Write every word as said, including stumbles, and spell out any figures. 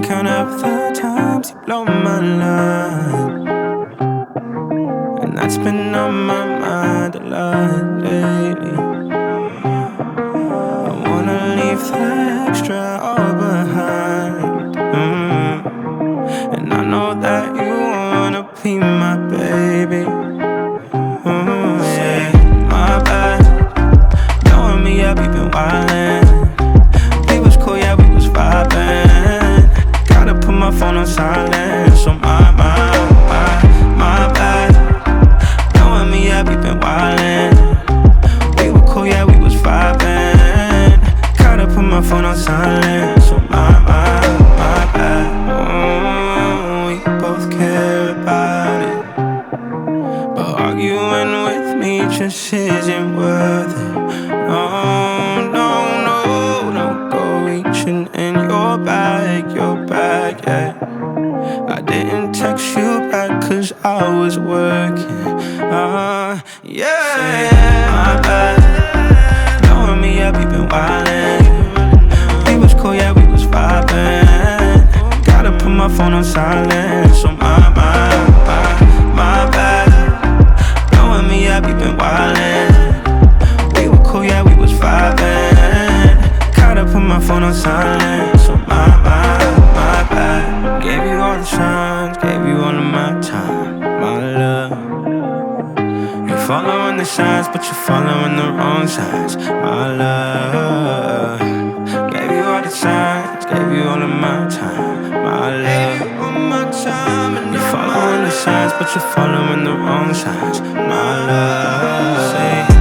count up the times you blow my line, and that's been on my mind a lot lately. I wanna leave the extra all behind, mm. And I know that you wanna be my baby, mm, yeah. My bad, knowing me up, you been wildin'. We was cool, yeah, we was vibin'. Gotta put my phone on silent, so my, my, my, my bad. Knowing me up, you been wildin'. We were cool, yeah, we was vibin'. Gotta put my phone on silent, so my, my, my bad. Mm, we both care about it, but arguing with me just isn't worth it. No, no, no, no, go reaching in your bag, your bag, yeah. I didn't text you back cause I was working, uh, yeah. My bad, knowing me up, you been wildin'. We was cool, yeah, we was vibin'. Gotta put my phone on silent, so my, my, my, my bad. Knowing me up, you been wildin'. We were cool, yeah, we was vibin'. Gotta put my phone on silent, so my, my, my bad. Gave you all the signs, gave you all of my time, my love. You're following the signs, but you're following the wrong signs, my love. Gave you all the signs, gave you all of my time, my love. You're following the signs, but you're following the wrong signs, my love. Say